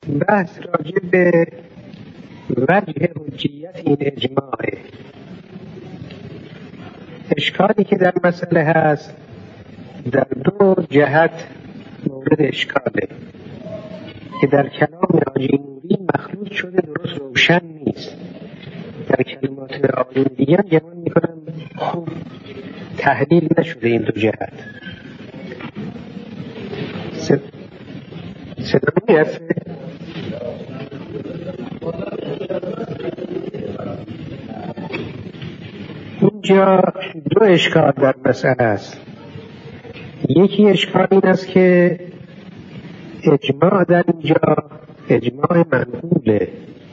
بحث راجع به وجه حجیت این اجماعه. اشکالی که در مسئله هست در دو جهت مورد اشکاله که در کلام حاجی نوری مخلوط شده، درست روشن نیست. در کلمات آقایون دیگر گمان میکنم خوب تحلیل نشده این دو جهت. صدا میرسه؟ اینجا دو اشکال در مسئله است. یکی اشکال این است که اجماع در اینجا اجماع منقوله.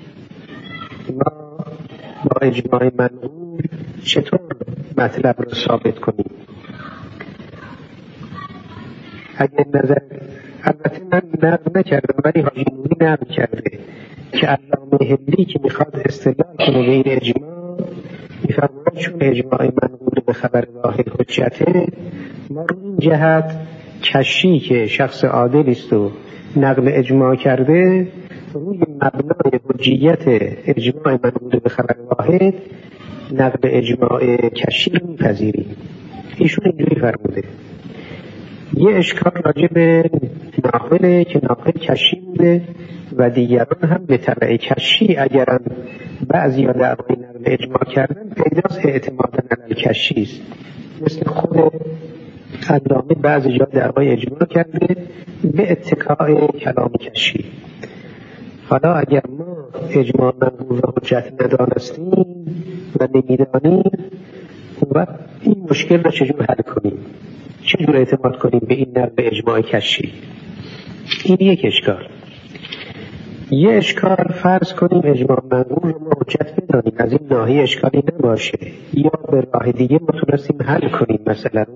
ما با اجماع منقول چطور مطلب رو ثابت کنیم؟ اگر نظر، البته من نقل نکردم ولی حاجی نوری نقل کرده که علامه هلی که میخواد استدلال کنه به این اجماع میفرماید چون اجماع منقول به خبر واحد حجته، ما رو این جهت کشی که شخص عادل است و نقل اجماع کرده روی مبنای حجیت اجماع منقول به خبر واحد نقل اجماع کشی رو میپذیریم. ایشون اینجوری فرموده. یه اشکال راجع به ناقله که ناقل کشی بوده و دیگران هم به تبع کشی اگرم بعضی ها دعوای نقل اجماع کردن پیداست اعتمادا علی کشی است. مثل خود علامه بعضی جا دعوای اجماع کرده به اتکاء کلام کشی. حالا اگر ما اجماع منقول و حجت ندانستیم و نمیدانیم و این مشکل را چجور حل کنیم؟ چجور اعتماد کنیم به این نقل اجماع کشی؟ این یک اشکال. یه اشکال فرض کنیم اجماع منقول رو ما حجت بدانیم، از این ناحیه اشکالی نباشه، یا به راه دیگه ما تونستیم حل کنیم. مثلا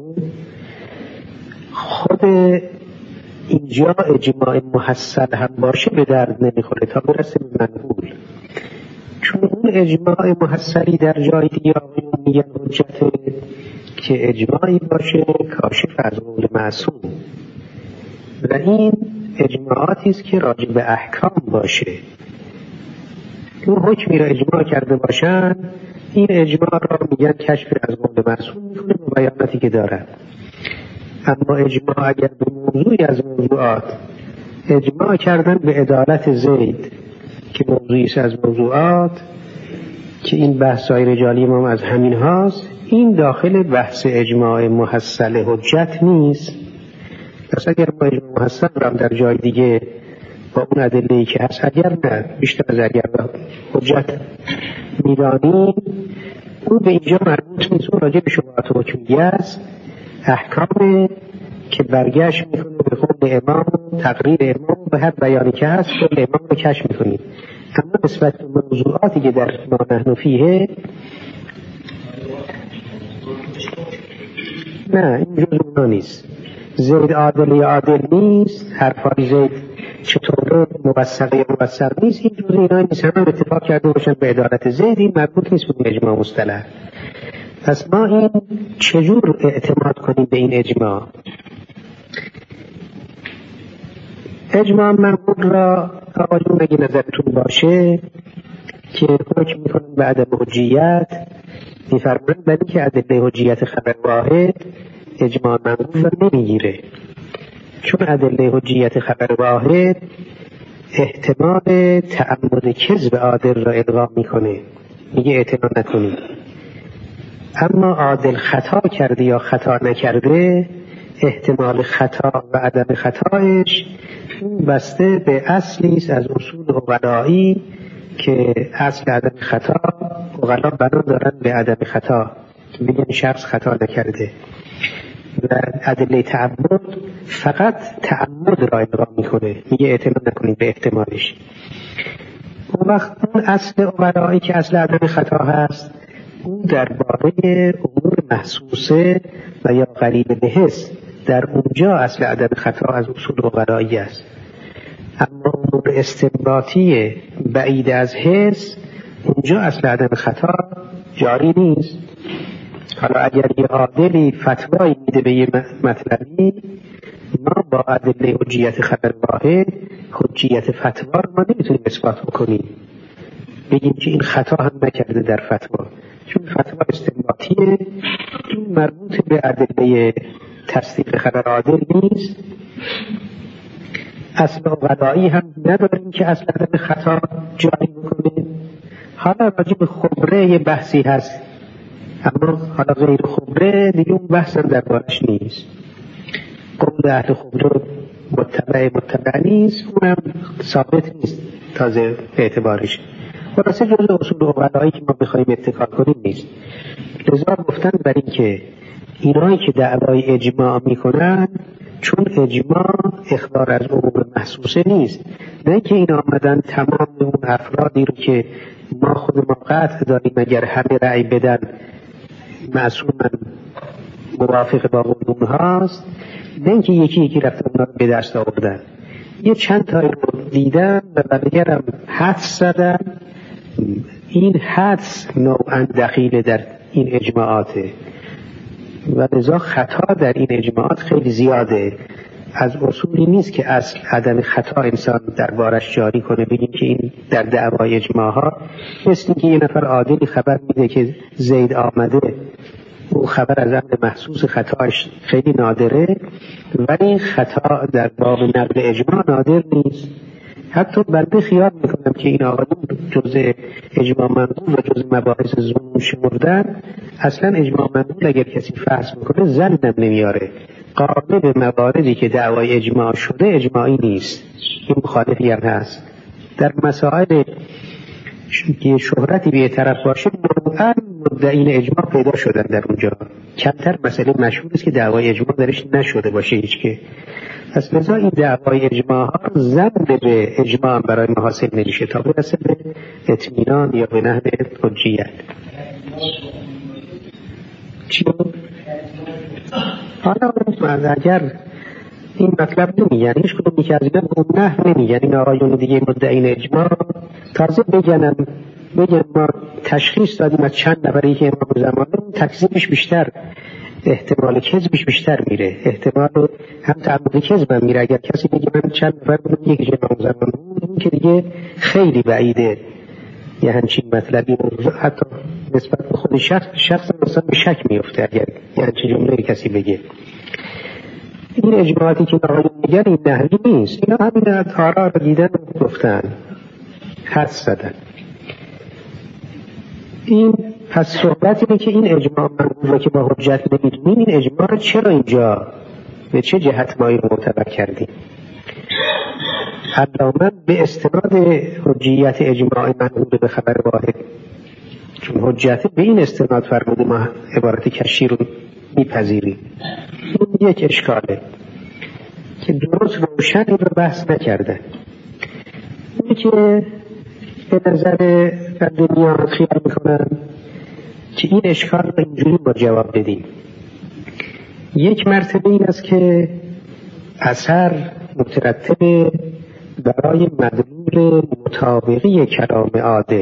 خود اینجا اجماع محصل هم باشه به درد نمیخوره تا برسه به منقول، چون اون اجماع محصلی در جای دیگه آقایون میگن حجته که اجماعی باشه کاشف از قول معصوم و این اجماعاتی است که راجع به احکام باشه. اون حکمی را اجماع کرده باشن این اجماع را میگن کشف از قول معصوم میکنه به بیاناتی که دارد. اما اجماع اگر به موضوعی از موضوعات اجماع کردن به عدالت زید که موضوعی است از موضوعات که این بحث‌های رجالی ما از همین هاست، این داخل بحث اجماع محصل حجت نیست. پس اگر ما اجماع محصل را در جای دیگه با اون ادله‌ای که هست اگر نه بیشتر از اگر حجت میدانیم اون به اینجا مربوط نیست. اون راجع به شبهات حکمیه است، احکام که برگشت میکنه به قول امام، تقریر امام به هر بیانی که هست قول امام رو کشف میکنیم. اما نسبت به موضوعاتی که در ما نحن فیه نه، این جزء اونا نیست. زید عادل یا عادل نیست، حرفای زید چطوره موثق یا موثق نیست، این جزء اینا نیست. همه اتفاق کرده باشن به عدالت زید، این مربوط نیست به اجماع مصطلح. پس ما این چجور اعتماد کنیم به این اجماع؟ اجماع منقول را آقایون اگه نظرتون باشه که حکم میکنن به عدم حجیت، میفرمایند برای که ادله حجیت خبر واحد اجماع منقول را نمیگیره، چون ادله حجیت خبر واحد احتمال تعمد کذب عادل را الغا میکنه، میگه اعتماد نکنید. اما عادل خطا کرده یا خطا نکرده احتمال خطا و عدم خطایش بسته به اصلی است از اصول عقلایی که اصل عدم خطا عقلا بنا دارن به عدم خطا، میگن شخص خطا نکرده و ادله تعمد فقط تعمد را الغا میکنه، میگه اعتماد نکنید به احتمالش. اون وقت اون اصل عقلایی که اصل عدم خطا هست اون درباره امور محسوسه و یا قریب به حس، در اونجا اصل عدم خطا از اصول عقلایی است. اما امور استنباطی بعید از حس اونجا اصل عدم خطا جاری نیست. حالا اگر یه عادلی فتوایی میده به یه مطلبی، ما با ادله حجیت خبر واحد حجیت فتوا رو ما نمیتونیم اثبات بکنیم، بگیم که این خطا هم نکرده در فتوا، چون فتوا استنباطیه، این مربوط به ادله تصدیق خبر عادل نیست. اصل غلایی هم نداریم که اصل عدم خطا جاری بکنه. حالا راجع به خبره یه بحثی هست، اما حالا غیر خبره دیگه اون بحث هم در بارش نیست. قول اهل خبره متبع نیست، اونم ثابت نیست تازه اعتبارش. خلاصه جزء اصول غلایی که ما بخوایم اتکا کنیم نیست. لذا گفتن بر این که اینایی که دعوای اجماع میکنن، چون اجماع اخبار از عموم محسوسه نیست، نه که این آمدن تمام اون افرادی رو که ما خود ما قطع داریم اگر همه رأی بدن معصومن موافق با قول هاست، نه اینکه یکی یکی رفتن اونا رو به دست آوردن، یه چند تایی رو دیدن و دیگرم حدس زدن. این حدس نوعا دخیل در این اجماعاته و لذا خطا در این اجماعات خیلی زیاده. از اصولی نیست که اصل عدم خطا انسان دربارش جاری کنه. بگیم که این در دعوای اجماع ها مثل که یه نفر عادلی خبر میده که زید آمده، او خبر از امر محسوس خطاش خیلی نادره، ولی خطا در باب نقل اجماع نادر نیست. حتی بنده خیال میکنم که این آقایون جزء اجماع منقول و جزء مباحث ظنون شمردن. اصلا اجماع منقول اگر کسی فحص میکنه زنم نمیاره، غالب مواردی که دعوای اجماع شده اجماعی نیست، این مخالفی هم هست. در مسائل که شهرتی به طرف باشه نوعا مدعین اجماع پیدا شدن در اونجا. کمتر مسئله مشهور است که دعوای اجماع درش نشده باشه هیچ که. پس لذا این دعوای اجماع ها ضمن به اجماع برای ما حاصل نمیشه تا برسه به اطمینان یا به نحو حجیت. چی؟ حالا اگر این مطلب نمیگن، هیچ کدوم که از اینا به اون نحو نمیگن، این آقایون دیگه مدعین اجماع تازه بگن ما تشخیص دادیم از چند نفری که امام زمانه، تکذیبش بیشتر، احتمال کذبش بیشتر میره، احتمال هم تعمد کذب هم میره. اگر کسی بگه من چند نفر بودم یکی امام زمانه، اون که دیگه خیلی بعیده یه همچین مطلبی حتی نسبت به خود شخص مثلا به شک میفته اگر یه همچین جمله کسی بگه. این اجماعاتی که آقایون میگن این نحوی نیست، اینا همین آرا رو دیدن و گفتن حدس زدن. این پس صحبت اینه که این اجماع منقول که با حجت نمیدونیم، این اجماع چرا اینجا به چه جهت ما این معتبر کردیم؟ علامه به استناد حجیت اجماع منقول به خبر واحد، چون حجت به این استناد فرموده ما عبارت کشی رو میپذیریم. این یک اشکاله که درست روشن این رو بحث نکردن. اینی که به نظر بندیان خیال میکنن که این اشکال رو اینجوری با جواب بدیم. یک مرتبه این است که اثر مترتب برای مدلول مطابقی کلام عادل،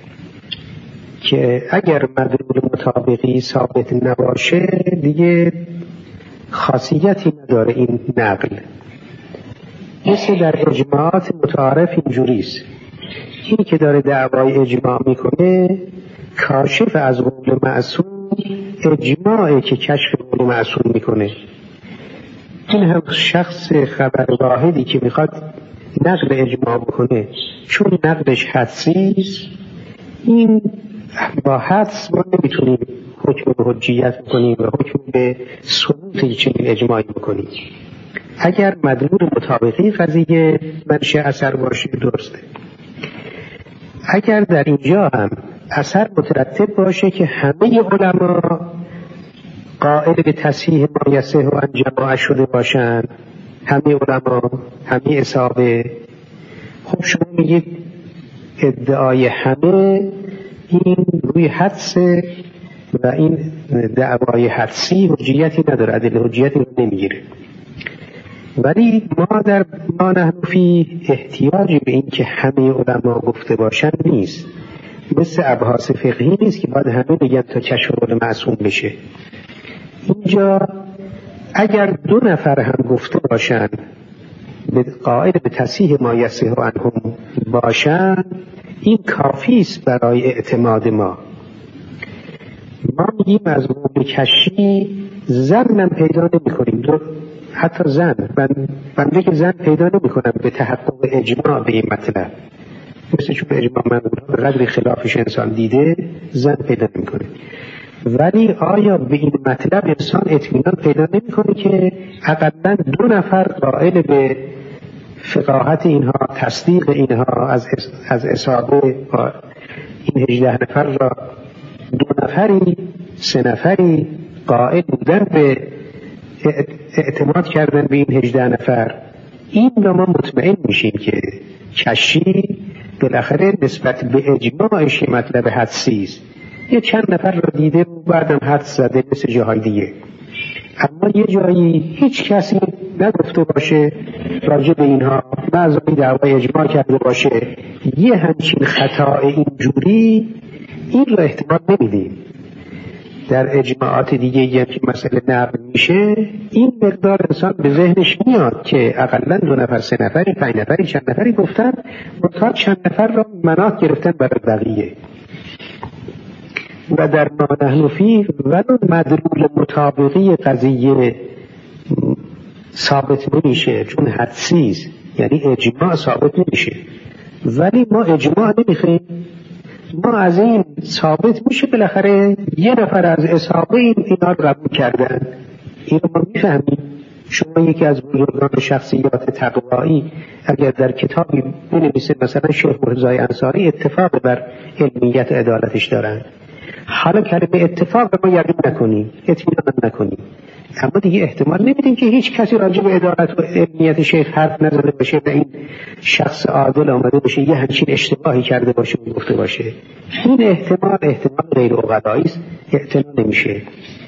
که اگر مدلول مطابقی ثابت نباشه دیگه خاصیتی نداره این نقل. مثل در اجماعات متعارف اینجوریست، اینی که داره دعوای اجماع میکنه کاشف از قول معصوم اجماعی که کشف قول معصوم میکنه. این هم شخص خبر واحدی که میخواد نقل اجماع بکنه، چون نقلش حدسیست، این با حدس ما نمیتونیم حکم به حجیت بکنیم و حکم به ثبوت چنین اجماعی بکنیم. اگر مدلول مطابقی قضیه منشأ اثر باشه درسته. اگر در اینجا هم اثر مترتب باشه که همه علما قائل به تصحیح ما یصح و انجماع شده باشند، همه علما، همه اصحابه، خب شما میگید ادعای همه این روی حدس و این دعوای حدسی حجیتی نداره، ادله حجیتی رو نمیگیره. ولی ما نحن فی احتیاجی به این که همه علما گفته باشن نیست، مثل ابحاث فقهی نیست که باید همه بگن تا کشف قول معصوم بشه. اینجا اگر 2 نفر هم گفته باشن قائل به تصحیح ما یصح عنهم باشن، این کافی است برای اعتماد ما. ما میگیم از قول کشی زن پیدا نمی کنیم، حتی زن بنده که زن پیدا نمی کنم به تحقق اجماع به این مطلب، مثل چون اجماع منظور به قدر خلافش انسان دیده زن پیدا نمی کنه. ولی آیا به این مطلب انسان اطمینان پیدا نمی کنه که حداقل 2 نفر قائل به فقاهت اینها، تصدیق اینها از اصحابه این 18 نفر را 2 نفری 3 نفری قائل بودن به اعتماد کردن به این 18 نفر، این را ما مطمئن میشیم که کشی بالاخره نسبت به اجماعش مطلب حدسی است. یه چند نفر را دیده و بعدم حدس زده مثل جاهای دیگه، اما یه جایی هیچ کسی نگفته باشه راجع به اینها، بعضی دعوای اجماع کرده باشه، یه همچین خطا اینجوری این را احتمال نمیدیم. در اجماعات دیگه که مسئله نقل میشه این مقدار انسان به ذهنش میاد که اقلا 2 نفر 3 نفری 5 نفری چند نفری گفتن، منتها چند نفر را مناط گرفتن برای بقیه. و در ما نحن فیه ولو مدلول مطابقی قضیه ثابت نمیشه چون حدسی است، یعنی اجماع ثابت نمیشه، ولی ما اجماع نمیخوایم. ما از این ثابت میشه بالاخره یه نفر از اصحابه اینا رو قبول کردن، این رو ما میفهمیم. شما یکی از بزرگان شخصیات تقوایی اگر در کتابی بنویسه مثلا شیخ مرزای انصاری اتفاق بر علمیت عدالتش دارن، حالا کلمه اتفاق ما یقین نکنیم، اطمینان نکنیم، اما دیگه احتمال نمیدیم که هیچ کسی راجع به عدالت و علمیت شیخ حرف نزده باشه و این شخص عادل آمده باشه یه همچین اشتباهی کرده باشه و گفته باشه. این احتمال غیر عقلایی است، احتمال نمیشه.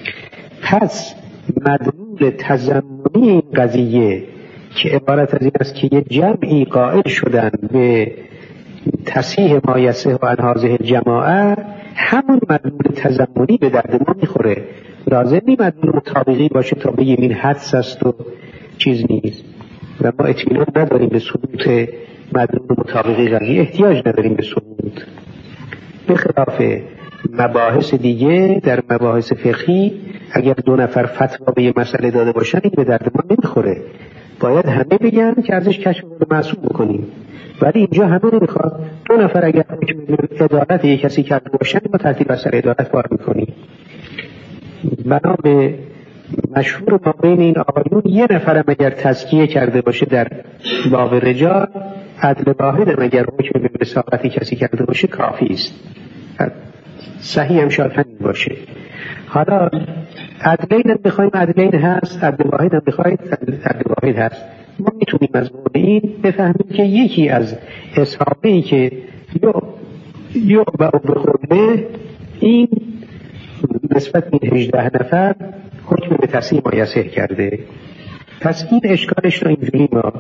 پس مدلول تضمنی این قضیه که عبارت از این است که یه جمعی قائل شدن به تصحیح ما یصح عن هذه الجماعه، همون مدلول تضمنی به درد ما میخوره. لازم نیست مدلول مطابقی باشه تا بگیم این حدس است و چیز نیست، و ما اطمینان نداریم به ثبوت مدلول مطابقی قضیه، احتیاج نداریم به ثبوت. به خلاف مباحث دیگه در مباحث فقهی اگر 2 نفر فتوا به یه مسئله داده باشن این به درد ما نمیخوره، باید همه بگن که ازش کشف معصوم بکنیم، ولی اینجا همه نمیخواد. 2 نفر اگر عدالت یک کسی کرده باشن ما ترتیب اثر عدالت بار میکنیم. بنا به مشهور ما بین این آقایون یه نفرم اگر تزکیه کرده باشه در باب رجال، عدل واحدم اگر حکم به رسالتی کسی کرده باشه کافی است، صحیح هم شاید همین باشه. حالا عدلین هم بخوایم عدلین هست، عدل واحد هم بخواید عدل واحد هست. ما میتونیم از مورد این بفهمیم که یکی از اصحابهی که یا به خودمه این نسبت به 18 نفر حکم به تصحیح ما یصح کرده. پس این اشکالش رو اینجوری ما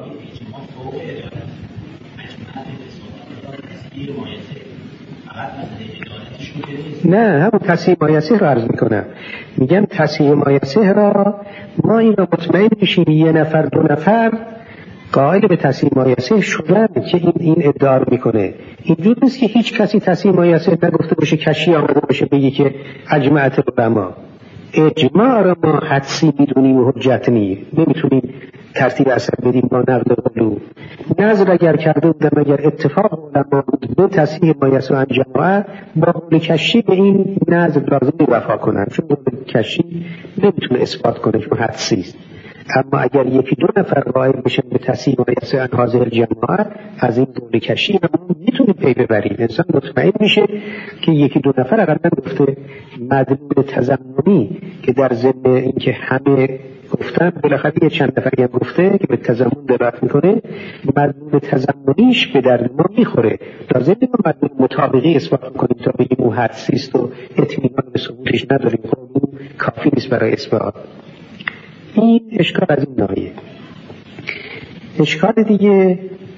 نه همون تصحیح ما یصح رو عرض میکنم، میگم تصحیح ما یصح را ما این رو مطمئن میشیم 1 نفر 2 نفر قائل به تصحیح ما یصح شدن که این ادعا رو میکنه. اینجور نیست که هیچ کسی تصحیح ما یصح نگفته باشه، کشی آمده باشه بگه که اجمعت العلماء. اجماع را ما حدسی میدونیم و حجت نمیتونیم ترتیب اثر بدیم با نقد قلو. نظر اگر کرده بودم اگر اتفاق علما بود به تصحیح ما یصح عن جماعه، با قول کشی به این نظر لازم وفا کنن، چون قول کشی نمیتونه اثبات کنه چون حدسی است. اما اگر 1-2 نفر قائل بشن به تصحیح ما یصح عن هذه الجماعه، از این قول کشی هم میتونه پی ببریم. انسان مطمئن میشه که 1-2 نفر اقلا گفته. مدلول تضمنی که در ضمن اینکه همه گفتن بالاخره یه چند نفری هم گفته که به تضمن دلالت میکنه، مدلول تضمنیش به درد ما میخوره. لازم نیست ما مدلول مطابقی اثبات کنیم تا بگیم او حدسی است و اطمینان به ثبوتش نداریم، خب اون کافی نیست برای اثبات. این اشکال از این ناحیه. اشکال دیگه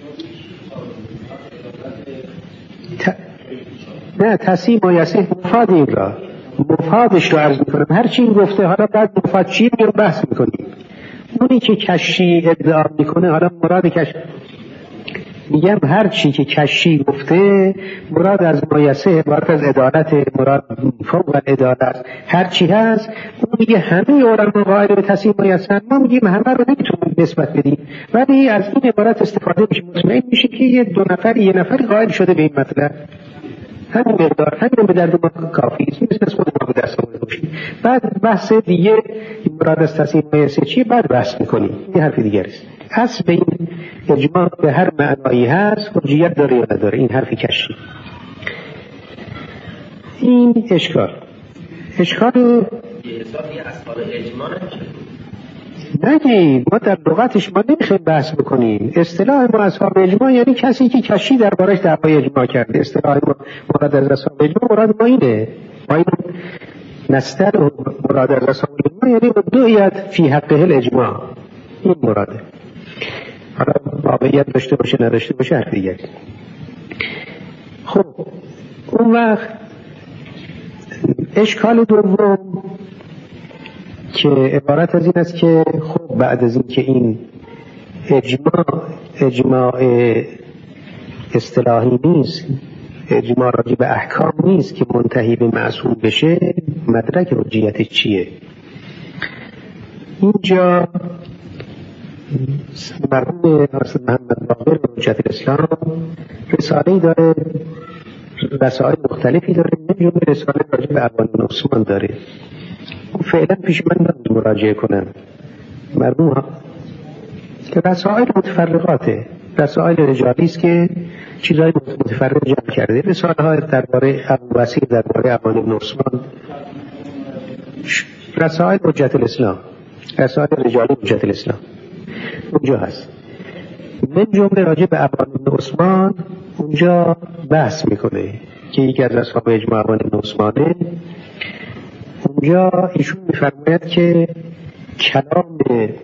نه تصحیح ما یصح مفاد این را مفادش رو عرض میکنم. هر چی این گفته حالا بعد مفاد چی رو بحث میکنیم. اونی که کشی ادعا میکنه، حالا مراد کشی میگم هر چی که کشی گفته مراد از مایسه، عبارت از عدالت، مراد فوق العدالت، هر چی هست اون میگه همه علما قائل به تصحیح مایسه، ما میگیم همه رو نمیتونیم نسبت بدیم، ولی از این عبارت استفاده میشه، مطمئن میشه که یه نفری قائل شده به این مطلب، همین مقدار، همین به درد ما کافی است، مثل از خود ما به دست آورده باشیم. بعد بحث دیگه مراد از تصحیح مایسه چیه بعد بحث میکنیم، این حرف دیگه است. اصل این اجماع به هر معنایی هست حجیت داره یا نداره، این حرفی کشی. این اشکال اصحاب اجماع نگید، ما در لغتش ما نمیخوایم بحث بکنیم. اصطلاح ما اصحاب اجماع یعنی کسی که کشی دربارش دعوای اجماع کرده. اصطلاح ما مراد از اصحاب اجماع مراد ما اینه، ما این نستر مراد از اصحاب اجماع یعنی دعیت فی حقه الاجماع، این مراده. حالا واقعیت داشته باشه نداشته باشه حرف دیگه. خب اون وقت اشکال دوم که عبارت از این است که خب بعد از این که این اجماع اصطلاحی نیست، اجماع راجع به احکام نیست که منتهی به معصوم بشه، مدرک حجیتش چیه؟ اینجا مرحوم حافظ محمد باقر حجت الاسلام رساله‌ای داره، رسائل مختلفی داره، نمی‌جوره رساله راجع به ابوالفضل عثمان داره. فعلا پیش من مراجعه کنم. مرحوم که رسائل متفرقاته، رسائل رجالی است که چیزای متفرق جمع کرده. رساله های درباره ابوبصیر، درباره ابوالفضل عثمان، رسائل حجت الاسلام، رسائل رجالی حجت الاسلام اونجا هست. من جمله راجع به ابوالفضل عثمان اونجا بحث میکنه که یکی از اصحاب اجماع ابوالفضل عثمانه. اونجا ایشون میفرماید که کلام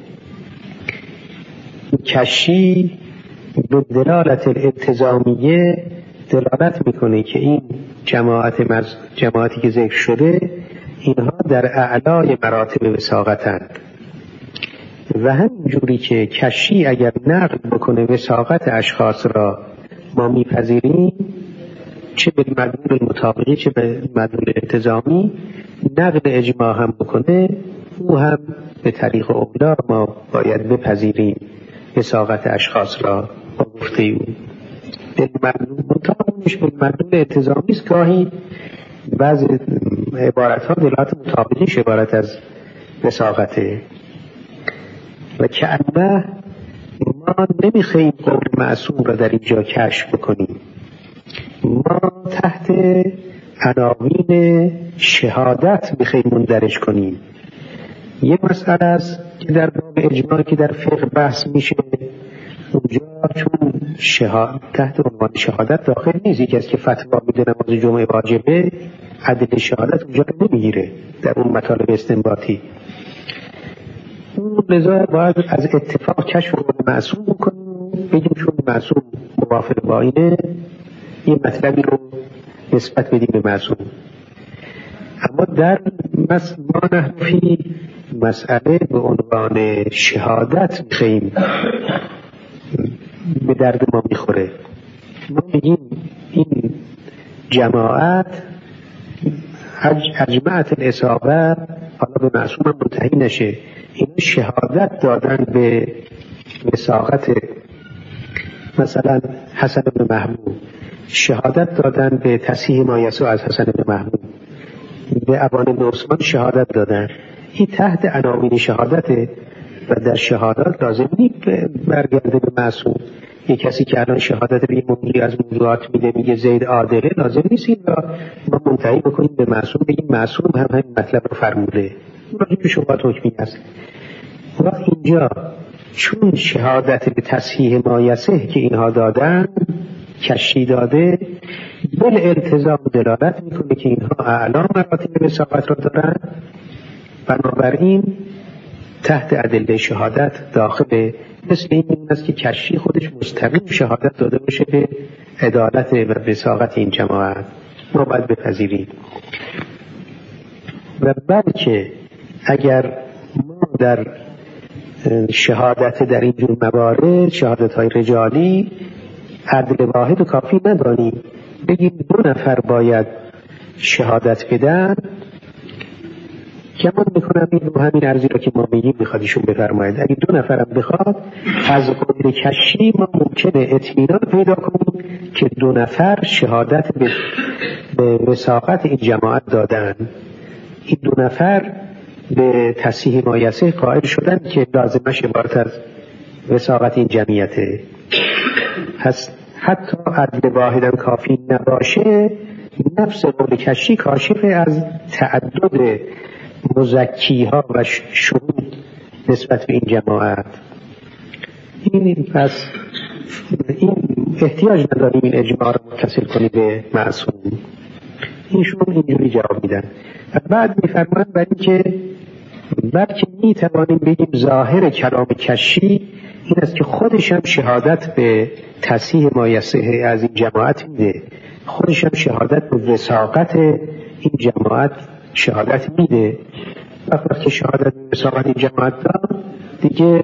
کشی به دلالت الالتزامیه دلالت میکنه که این جماعتی که ذکر شده اینها در اعلای مراتب وثاقتند و همینجوری که کشی اگر نقل بکنه وثاقت اشخاص را ما میپذیریم، چه به مدلول المطابقی چه به مدلول التزامی، نقل اجماع هم بکنه او هم به طریق اولا ما باید بپذیریم وثاقت اشخاص را با گفته او. به مطابقش به مدلول التزامی است، گاهی بعض عبارت ها دلالت مطابقیش عبارت از وثاقته و که الله ما نمیخوایم قول معصوم را در اینجا کشف بکنیم، ما تحت عناوین شهادت میخوایم مندرج کنیم. یه مسئله است که در باب اجماع که در فقه بحث میشه، اونجا چون تحت عنوان شهادت داخل نیست، یکی از که فتوا میده نماز جمعه واجبه، عدل شهادت اونجا رو نمیگیره در اون مطالب استنباطی. اون لذا باید از اتفاق کشف قول معصوم بکنیم، بگیم چون معصوم موافق با اینه یه مطلبی رو نسبت بدیم به معصوم. اما در ما نحفی مسئله به عنوان شهادت میخواییم به درد ما میخوره. ما میگیم این جماعت اجمعت الاصابه حالا به معصوم هم منتهی نشه، این شهادت دادن به وثاقت مثلا حسن بن محمود، شهادت دادن به تصحیح ما یسوع از حسن بن محمود، به ابوالفضل عثمان شهادت دادن. این تحت عناوین شهادته و در شهادت لازم نیست برگرده به معصوم. یک کسی که الان شهادت به این موضوعی از موضوعات میده میگه زید عادله، لازم نیست این را ما منتهی بکنیم به معصوم، بگیم معصوم هم همین مطلب رو فرموده. راجع به شبهات حکمی است. و اینجا چون شهادت به تصحیح ما یسه که اینها دادن کشی داده، بل التزام دلالت میکنه که اینها اعلا مراتب وثاقت را دارن، بنابراین تحت ادله شهادت داخله. مثل این است که کشی خودش مستقیم شهادت داده باشه به عدالت و وثاقت این جماعت، ما باید بپذیریم. و بلکه اگر ما در شهادت در این جور موارد، شهادت های رجالی، عدل واحد و کافی ندانیم. بگیم 2 نفر باید شهادت بدن، گمان میکنم این همین عرضی را که ما میگیم میخواد ایشون بفرماید. اگه 2 نفرم بخواد از قول کشی ما ممکنه اطمینان پیدا کنیم که 2 نفر شهادت به وثاقت این جماعت دادن. این 2 نفر به تصحیح ما یصح قائل شدن که لازمش عبارت از وثاقت این جمعیته. پس حتی عدل واحدم کافی نباشه، نفس قول کشی کاشف از تعدد مزکی ها و شهود نسبت به این جماعت. پس این احتیاج نداریم این اجماع را متصل کنیم به معصوم. اینشون اینجوری جواب میدن. بعد میفرمایند برای که بلکه میتوانیم بگیم ظاهر کلام کشی این است که خودش هم شهادت به تصحیح ما یصح از این جماعت میده، خودش هم شهادت به وثاقت این جماعت شهادت میده. وقتی که شهادت به وثاقت این جماعت داد دیگه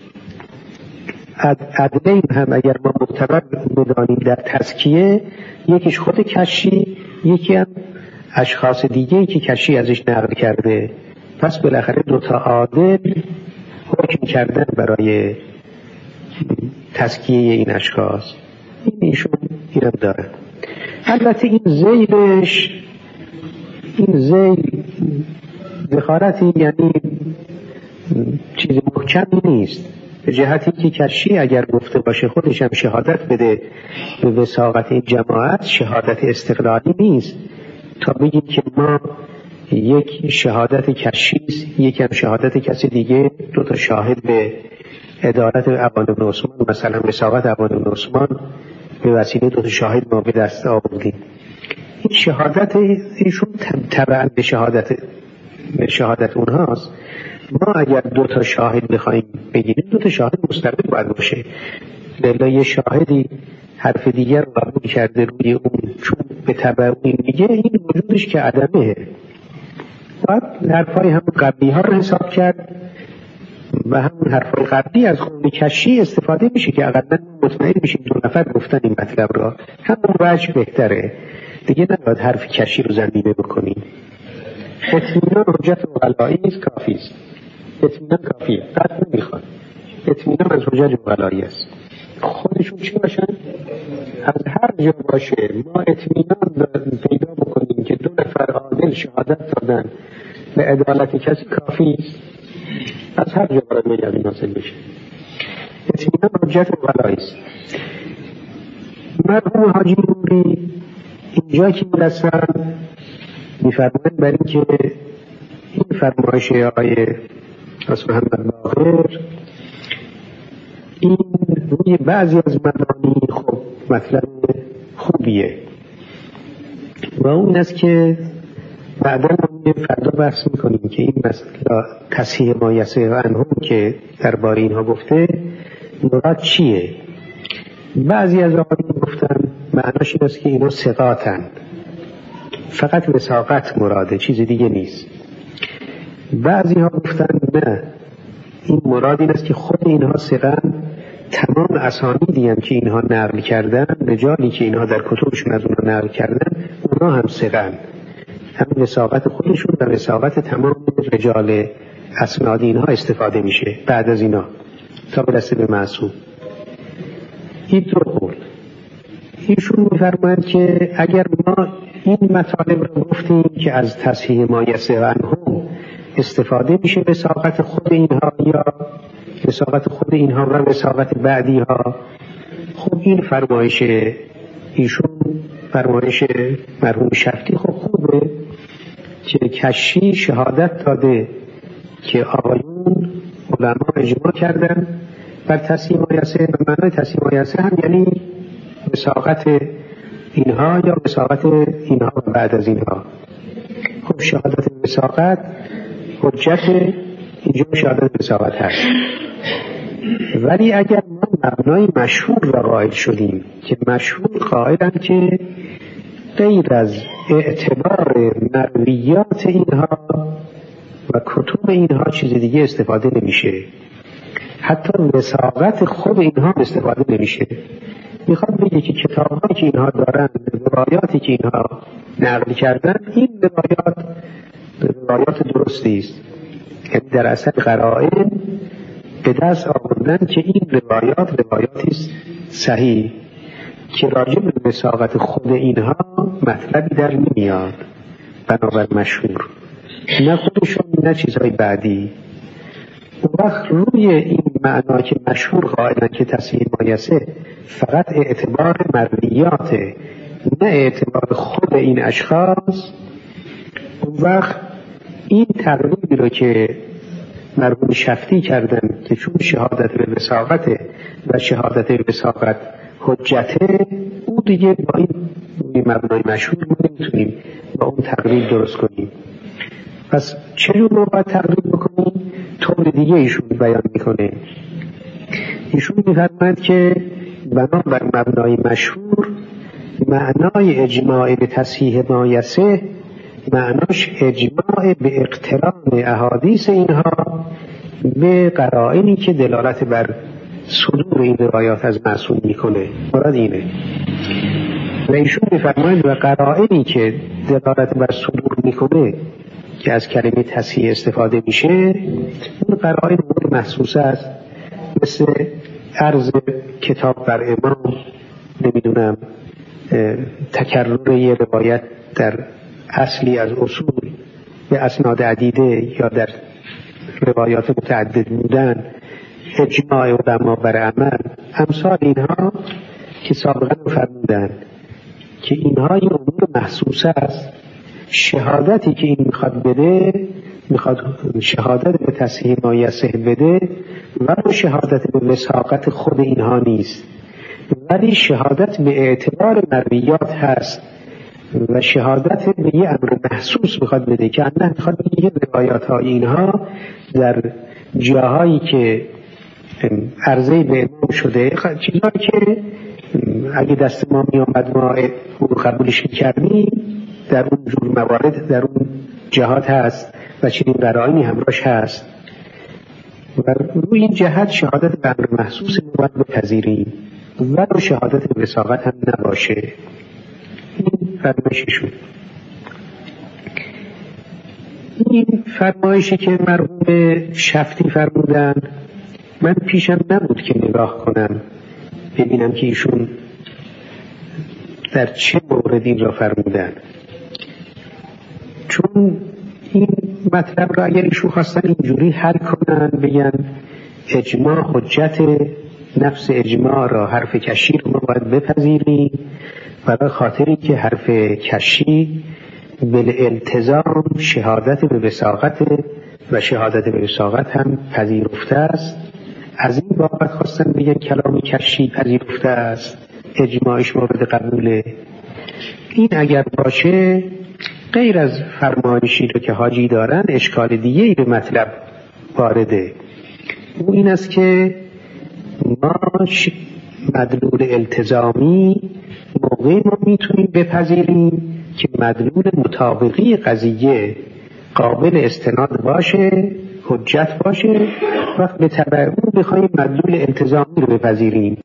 عدلین هم اگر ما معتبر بدانیم در تزکیه، یکیش خود کشی، یکی هم اشخاص دیگه‌ای که کشی ازش نقل کرده. پس بالاخره 2 تا عادل حکم کردن برای تزکیه این اشخاص. ایشون اینم داره. البته این ذیلش، این ذیل بخارتی یعنی چیز محکمی نیست، به جهتی که کشی اگر گفته باشه خودش هم شهادت بده به وثاقت این جماعت، شهادت استقلالی نیست. تا بگیم که ما یک شهادت کشیست، یک هم شهادت کسی دیگه، 2 تا شاهد به عدالت عبان بن عثمان، مثلا وثاقت عبان بن عثمان به وسیله 2 تا شاهد ما به دست آوردیم. این شهادت ایشون تبعاً به شهادت اونهاست. ما اگر 2 تا شاهد بخوایم بگیریم، 2 تا شاهد مستقل باید باشه. لله یه شاهدی حرف دیگر رو قبول کرده روی اون، چون به تبع اون میگه، این وجودش که عدمه. باید حرفای همون قبلی ها رو حساب کرد و همون حرفای قبلی از قول کشی استفاده میشه که اقلا مطمئن میشیم 2 نفر گفتن این مطلب را. همون وجه بهتره دیگه، نباید حرف کشی رو زمینه بکنیم. اطمینان حجت مغلایی است، کافی است. اطمینان کافیه، قطع نمیخواد. اطمینان از حجت مغلایی است. خودشون چی باشن؟ از هر جا باشه ما اطمینان پیدا بکنیم که 2 نفر عادل شهادت دادن به عدالت کسی، کافی است. از هر جا باید یقین حاصل بشه. اطمینان حجت مغلایی است. مرحوم حاجی نوری اینجا که میرسن میفرمایند برای اینکه این فرمایش آقای رسول محمد باقر این روی بعضی از مبانی خب مطلب خوبیه و اون است که بعدا فردا بحث میکنیم که این مسئله تصحیح ما یصح عنهم که درباره اینها گفته مراد چیه. بعضی از آقایون گفتن معناش این است که اینا ثقاتن، فقط وثاقت مراده، چیز دیگه نیست. بعضی ها گفتن نه، این مراد این است که خود اینها ثقن، تمام اسانیدی هم که اینها نقل کردن، رجالی که اینها در کتبشون از اونها نقل کردن، اونها هم ثقن، همین وثاقت خودشون و وثاقت تمام رجال اسناد اینها استفاده میشه بعد از اینا تا برسه به معصوم. این 2 قول. ایشون میفرمایند که اگر ما این مطالب رو گفتیم که از تصحیح ما یصح عنهم استفاده میشه وثاقت خود اینها یا وثاقت خود اینها و وثاقت بعدی ها، خب این فرمایش ایشون، فرمایش مرحوم شفتی خب خوبه که کشی شهادت داده که آقایون علما اجماع کردن بر تصحیح ما یصح. به معنای تصحیح ما یصح هم یعنی وثاقت اینها یا وثاقت اینها و بعد از اینها. خب شهادت وثاقت حجت، اینجا شهادت وثاقت هست. ولی اگر ما مبنای مشهور را قائل شدیم که مشهور قائلن که غیر از اعتبار مرویات اینها و کتب اینها چیز دیگه استفاده نمیشه، حتی وثاقت خود اینها استفاده نمیشه. میخواد بگه که کتاب‌هایی که اینها دارن، روایاتی که اینها نقل کردن، این روایات درستی است. یعنی در اصل قرائن به دست آوردن که این روایاتی است صحیح که راجع به وثاقت خود اینها مطلبی در نمیاد بنابر مشهور، نه خودشون نه چیزهای بعدی. اون وقت روی این معنا که مشهور قائلن که تصحیح مایسه فقط اعتبار مرویاته، نه اعتبار خود این اشخاص، اون وقت این تقریبی رو که مرحوم شفتی کردن که چون شهادت به وثاقت و شهادت به وثاقت حجته، او دیگه با این مبنای مشهور نمیتونیم با اون تقریب درست کنیم. پس چجور رو باید تقریب بکنیم؟ طور دیگه ایشون بیان میکنه. ایشون میفرماید که بنابر مبنای مشهور معنای اجماع به تصحیح مایسه معناش اجماع به اقتران احادیث اینها به قرائنی که دلالت بر صدور این روایات از معصوم میکنه. مراد اینه. و ایشون میفرماید و قرائنی که دلالت بر صدور میکنه که از کلمه تصحیح استفاده میشه، اون قرائن امور محسوسه است، مثل عرض کتاب بر امام، نمیدونم تکرر یه روایت در اصلی از اصول به اسناد عدیده یا در روایات متعدد بودن، اجماع علما بر عمل، امثال اینها که سابقا فرمودن که اینها این امور محسوسه است. شهادتی که این میخواد بده، میخواد شهادت به تصحیح مایسه بده و شهادت به وثاقت خود اینها نیست، ولی شهادت به اعتبار مرویات هست و شهادت به یه امر محسوس میخواد بده که الله میخواد بگه روایات های اینها در جاهایی که عرضه به امام شده، چیزایی که اگه دست ما میامد ما قبولش کردیم، در اون جور موارد در اون جهات هست و چنین قرائنی همراش هست و روی این جهت شهادت به امر محسوس باید بپذیریم و رو شهادت به وثاقت هم نباشه. این فرمایششون. این فرمایشی که مرحوم شفتی فرمودن، من پیشم نبود که نگاه کنم ببینم که ایشون در چه مورد این را فرمودن، چون این مطلب را اگر ایشون خواستن اینجوری حل کنن، بگن اجماع حجت، نفس اجماع را حرف کشی رو ما باید بپذیریم، برای خاطری که حرف کشی بالالتزام شهادت به وثاقت و شهادت به وثاقت هم پذیرفته است. از این بابت خواستن بگن کلام کشی پذیرفته است، اجماعش مورد قبوله. این اگر باشه غیر از فرمایشی رو که حاجی دارن، اشکال دیگه ای به مطلب وارده. او این است که ما مدلول التزامی موقعی ما میتونیم بپذیریم که مدلول مطابقی قضیه قابل استناد باشه، حجت باشه، وقت به تبع اون بخوایم مدلول التزامی رو بپذیریم.